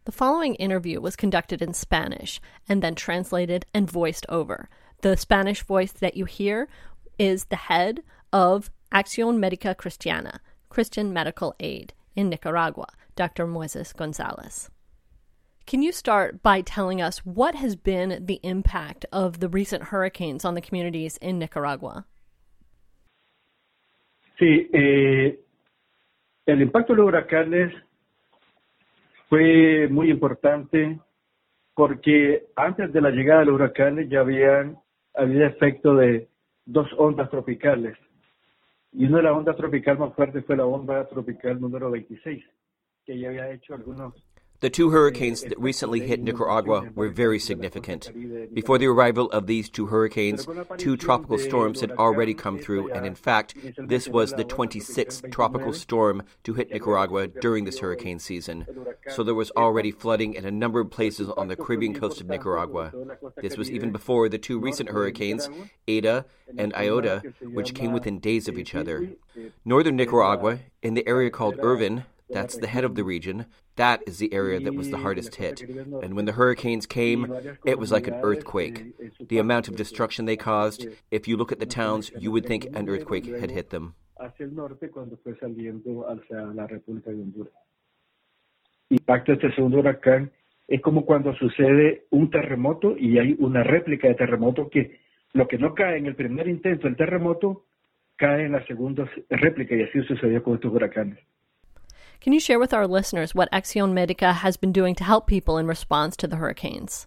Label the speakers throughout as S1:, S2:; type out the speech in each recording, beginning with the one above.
S1: The following interview was conducted in Spanish and then translated and voiced over. The Spanish voice that you hear is the head of Acción Médica Cristiana, Christian Medical Aid in Nicaragua, Dr. Moises Gonzalez. Can you start by telling us what has been the impact of the recent hurricanes on the communities in Nicaragua?
S2: Sí, el impacto de los huracanes fue muy importante porque antes de la llegada de los huracanes ya había efecto de dos ondas tropicales. Y una de las ondas tropicales más fuertes fue la onda tropical número 26, que ya había hecho algunos...
S3: The two hurricanes that recently hit Nicaragua were very significant. Before the arrival of these two hurricanes, two tropical storms had already come through, and in fact, this was the 26th tropical storm to hit Nicaragua during this hurricane season. So there was already flooding in a number of places on the Caribbean coast of Nicaragua. This was even before the two recent hurricanes, Eta and Iota, which came within days of each other. Northern Nicaragua, in the area called Irvin, that's the head of the region, that is the area that was the hardest hit. And when the hurricanes came, it was like an earthquake. The amount of destruction they caused, if you look at the towns, you would think an earthquake had hit them.
S2: Impacto de este segundo huracán es como cuando sucede un terremoto y hay una réplica de terremoto que lo que no cae en el primer intento del terremoto cae en la segunda réplica y así sucedió con estos huracanes.
S1: Can you share with our listeners what Acción Médica has been doing to help people in response to the hurricanes?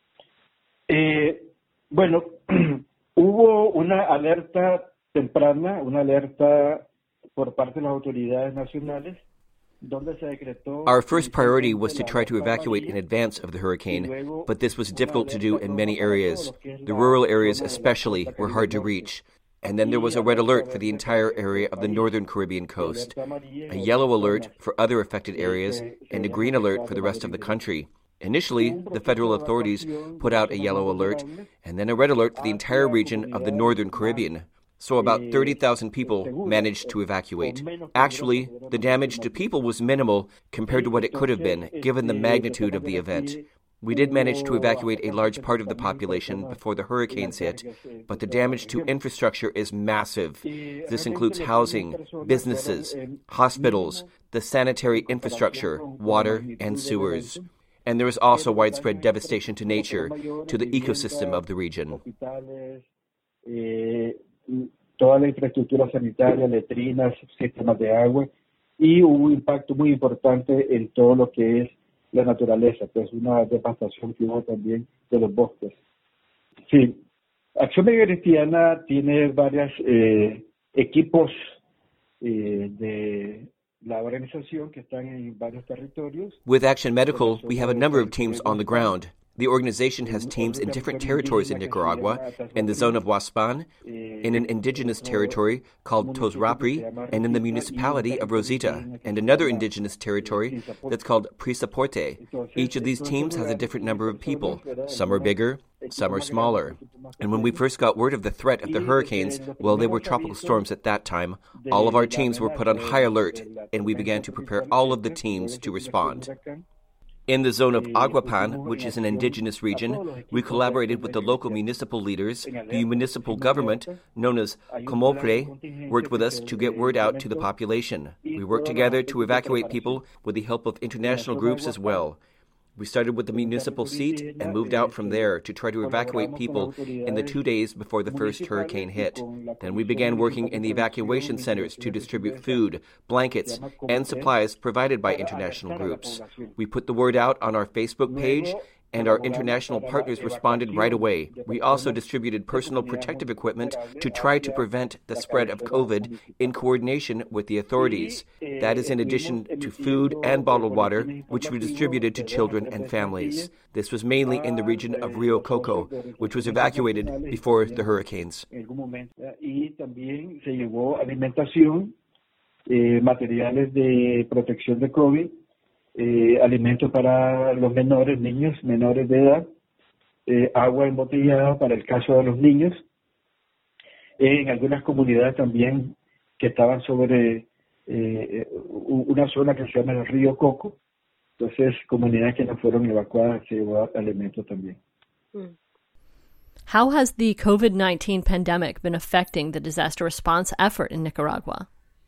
S2: Bueno, hubo una alerta temprana, una alerta por parte de las autoridades nacionales.
S3: Our first priority was to try to evacuate in advance of the hurricane, but this was difficult to do in many areas. The rural areas especially were hard to reach. And then there was a red alert for the entire area of the northern Caribbean coast, a yellow alert for other affected areas, and a green alert for the rest of the country. Initially, the federal authorities put out a yellow alert, and then a red alert for the entire region of the northern Caribbean. So about 30,000 people managed to evacuate. Actually, the damage to people was minimal compared to what it could have been, given the magnitude of the event. We did manage to evacuate a large part of the population before the hurricanes hit, but the damage to infrastructure is massive. This includes housing, businesses, hospitals, the sanitary infrastructure, water, and sewers. And there is also widespread devastation to nature, to the ecosystem of the region.
S2: Toda la infraestructura sanitaria, letrinas, sistemas de agua, y hubo un impacto muy importante en todo lo que es la naturaleza, pues una devastación que hubo también de los bosques. Sí, Acción Médica Cristiana tiene varios equipos de la organización que están en varios territorios.
S3: With Action Medical, we have a number of teams on the ground. The organization has teams in different territories in Nicaragua, in the zone of Huaspan, in an indigenous territory called Tosrapri, and in the municipality of Rosita, and another indigenous territory that's called Prisaporte. Each of these teams has a different number of people. Some are bigger, some are smaller. And when we first got word of the threat of the hurricanes, well, they were tropical storms at that time, all of our teams were put on high alert, and we began to prepare all of the teams to respond. In the zone of Aguapan, which is an indigenous region, we collaborated with the local municipal leaders. The municipal government, known as Comopre, worked with us to get word out to the population. We worked together to evacuate people with the help of international groups as well. We started with the municipal seat and moved out from there to try to evacuate people in the 2 days before the first hurricane hit. Then we began working in the evacuation centers to distribute food, blankets, and supplies provided by international groups. We put the word out on our Facebook page, and our international partners responded right away. We also distributed personal protective equipment to try to prevent the spread of COVID in coordination with the authorities. That is in addition to food and bottled water, which we distributed to children and families. This was mainly in the region of Rio Coco, which was evacuated before the hurricanes.
S2: Y también se llevó alimentación, materiales de protección de COVID, alimentos para los menores, niños menores de edad, agua embotellada para el caso de los niños, en algunas comunidades también que estaban sobre una zona que se llama el Río Coco, Entonces, comunidades que no fueron evacuadas se llevó alimentos también.
S1: How has the COVID-19 pandemic been affecting the disaster response effort in Nicaragua?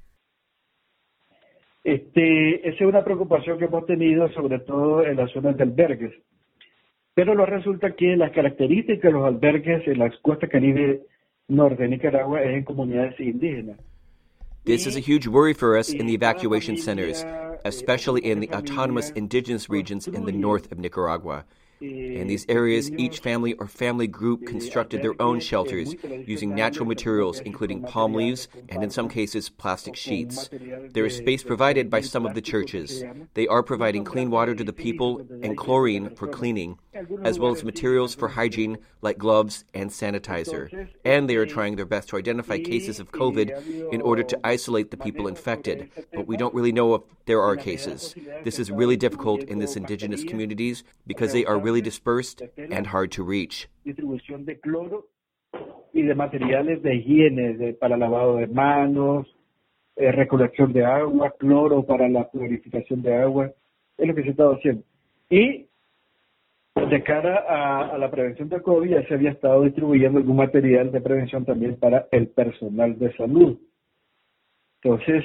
S2: Esa es una preocupación que hemos tenido, sobre todo en las zonas de albergues. Pero lo resulta que las características de los albergues en la costa caribe norte de Nicaragua es en comunidades indígenas.
S3: This is a huge worry for us in the evacuation centers, especially in the autonomous indigenous regions in the north of Nicaragua. In these areas, each family or family group constructed their own shelters using natural materials, including palm leaves and, in some cases, plastic sheets. There is space provided by some of the churches. They are providing clean water to the people and chlorine for cleaning, as well as materials for hygiene like gloves and sanitizer. And they are trying their best to identify cases of COVID in order to isolate the people infected, but we don't really know if there are cases. This is really difficult in these indigenous communities because they are really dispersed and hard to reach.
S2: Distribución de cloro y de materiales de higiene para lavado de manos, recolección de agua, cloro para la purificación de agua, es lo que se está haciendo. Y de cara a la prevención de COVID ya se había estado distribuyendo algún material de prevención también para el personal de salud. Entonces,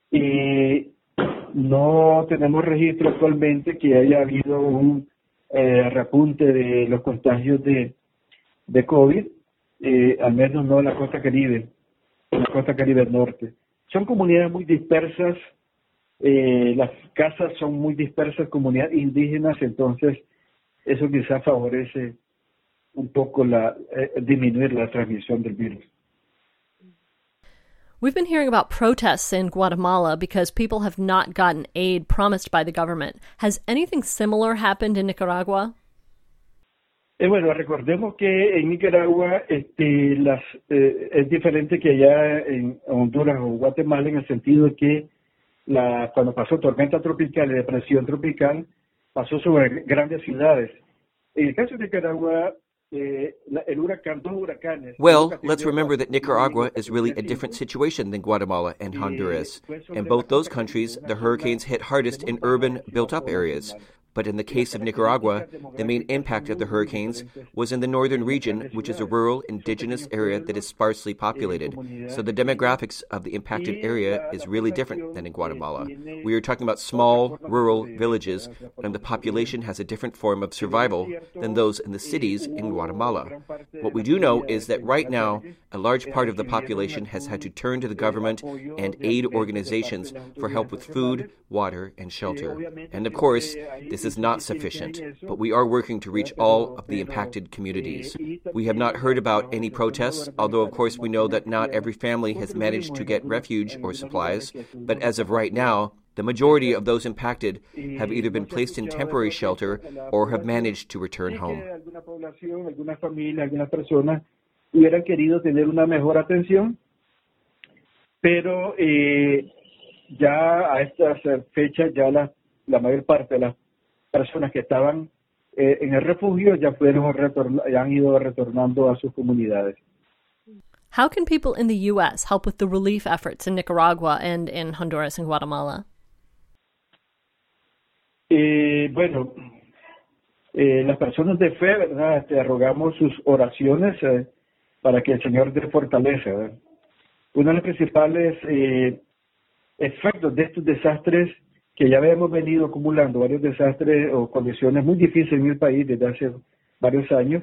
S2: no tenemos registro actualmente que haya habido un repunte de los contagios de COVID, al menos no en la costa caribe norte. Son comunidades muy dispersas, las casas son muy dispersas, comunidades indígenas, entonces eso quizás favorece un poco disminuir la transmisión del virus.
S1: We've been hearing about protests in Guatemala because people have not gotten aid promised by the government. Has anything similar happened in Nicaragua?
S2: Bueno, recordemos que en Nicaragua es diferente que allá en Honduras o Guatemala en el sentido de que cuando pasó tormenta tropical y depresión tropical, pasó sobre grandes ciudades. En el caso de Nicaragua,
S3: Well, let's remember that Nicaragua is really a different situation than Guatemala and Honduras. In both those countries, the hurricanes hit hardest in urban, built-up areas. But in the case of Nicaragua, the main impact of the hurricanes was in the northern region, which is a rural, indigenous area that is sparsely populated. So the demographics of the impacted area is really different than in Guatemala. We are talking about small, rural villages, and the population has a different form of survival than those in the cities in Guatemala. What we do know is that right now, a large part of the population has had to turn to the government and aid organizations for help with food, water, and shelter. And of course, this is not sufficient, but we are working to reach all of the impacted communities. We have not heard about any protests, although of course we know that not every family has managed to get refuge or supplies, but as of right now, the majority of those impacted have either been placed in temporary shelter or have managed to return home.
S2: Algunas familias, algunas personas hubieran querido tener una mejor atención, pero ya a estas fechas ya la mayor parte de las personas que estaban en el refugio ya han ido retornando a sus comunidades.
S1: How can people in the U.S. help with the relief efforts in Nicaragua and in Honduras and Guatemala?
S2: Bueno, las personas de fe, ¿verdad? Rogamos sus oraciones para que el Señor dé fortaleza, ¿verdad? Uno de los principales efectos de estos desastres que ya habíamos venido acumulando, varios desastres o condiciones muy difíciles en el país desde hace varios años,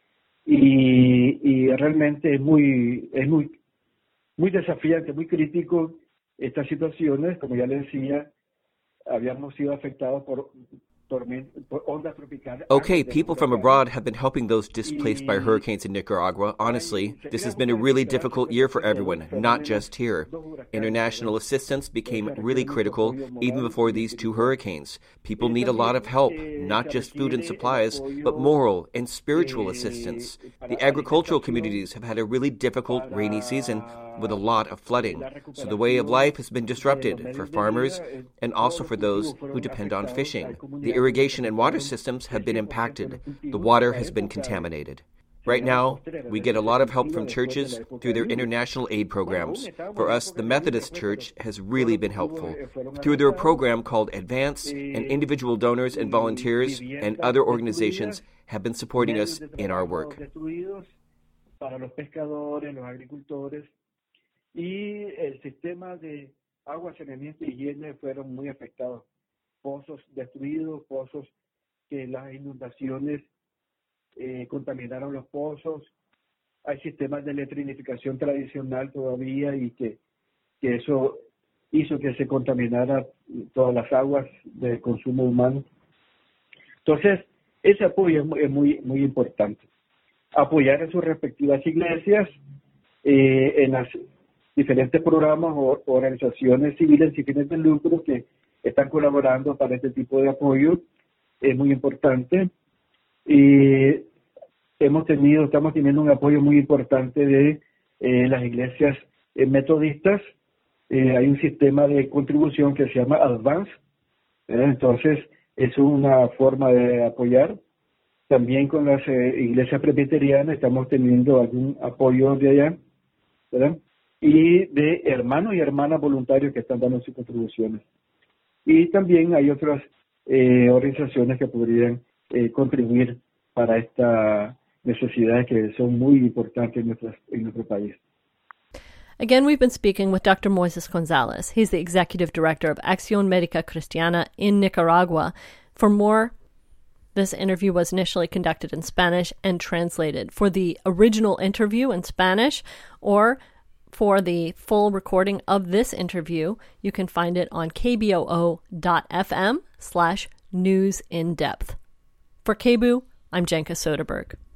S2: y realmente es muy desafiante, muy crítico estas situaciones. Como ya le decía, habíamos sido afectados por ondas tropicales.
S3: Okay, people from abroad have been helping those displaced by hurricanes in Nicaragua. Honestly, this has been a really difficult year for everyone, not just here. International assistance became really critical even before these two hurricanes. People need a lot of help, not just food and supplies, but moral and spiritual assistance. The agricultural communities have had a really difficult rainy season with a lot of flooding, so the way of life has been disrupted for farmers and also for those who depend on fishing. The irrigation and water systems have been impacted. The water has been contaminated. Right now, we get a lot of help from churches through their international aid programs. For us, the Methodist Church has really been helpful through their program called Advance, and individual donors and volunteers and other organizations have been supporting us in our work.
S2: Para los pescadores, los agricultores, y el sistema de agua, saneamiento y higiene fueron muy afectados. Pozos destruidos, pozos que las inundaciones contaminaron los pozos. Hay sistemas de electrificación tradicional todavía y que eso hizo que se contaminara todas las aguas de consumo humano. Entonces, ese apoyo es muy importante. Apoyar en sus respectivas iglesias, en las diferentes programas o organizaciones civiles sin fines de lucro que están colaborando para este tipo de apoyo, es muy importante. Y estamos teniendo un apoyo muy importante de las iglesias metodistas. Hay un sistema de contribución que se llama Advance, entonces es una forma de apoyar. También con las iglesias presbiterianas estamos teniendo algún apoyo de allá, ¿verdad? Y de hermanos y hermanas voluntarios que están dando sus contribuciones. Y también hay otras organizaciones que podrían contribuir para esta necesidades que son muy importantes en nuestro país.
S1: Again, we've been speaking with Dr. Moises Gonzalez. He's the executive director of Acción Médica Cristiana in Nicaragua. For more, this interview was initially conducted in Spanish and translated. For the original interview in Spanish or for the full recording of this interview, you can find it on kboo.fm/newsindepth. For KBOO, I'm Jenka Soderberg.